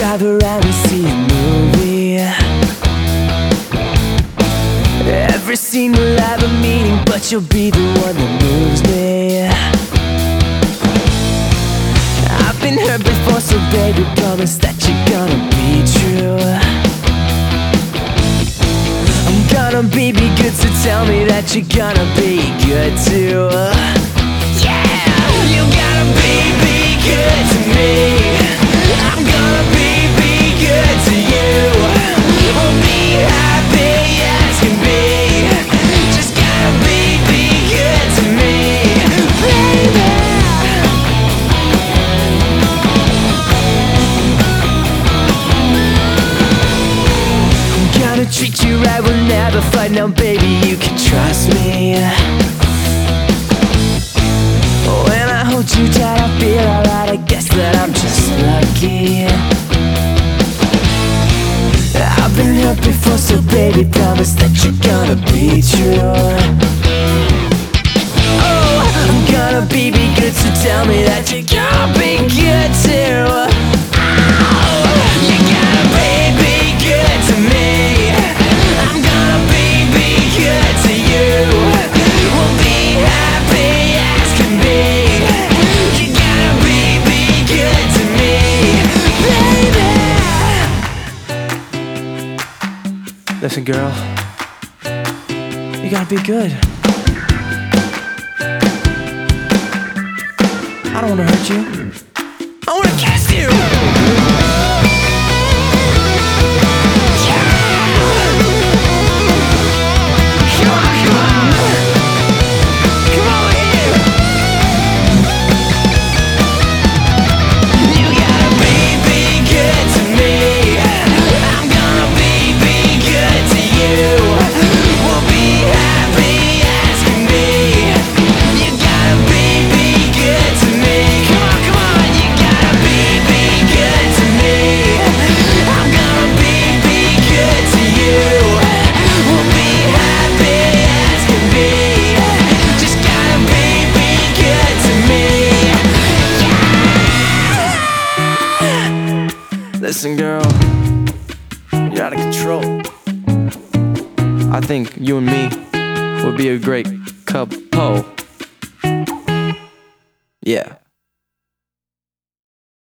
drive around and see a movie. Every scene will have a meaning, but you'll be the one that moves me. I've been hurt before, so baby, promise that you're gonna be true. I'm gonna be good, so tell me that you're gonna be good too. Yeah, you gotta be good to me. I'm gonna be good to you. We'll be happy as can be. Just gotta be good to me, baby. I'm gonna treat you right, we'll never fight. Now baby, you can trust me. When I hold you tight, I feel alright. I guess that I'm just lucky. I've been hurt before, so baby, promise that you're gonna be true. Oh, I'm gonna be good, so tell me that you're gonna be good too. Oh, you gotta be good to me. I'm gonna be good to you. We'll be happy as can be. You gotta be good to me, baby. Listen, girl, you gotta be good. I don't wanna hurt you. I wanna kiss you. Listen, girl, you're out of control. I think you and me would be a great couple. Yeah.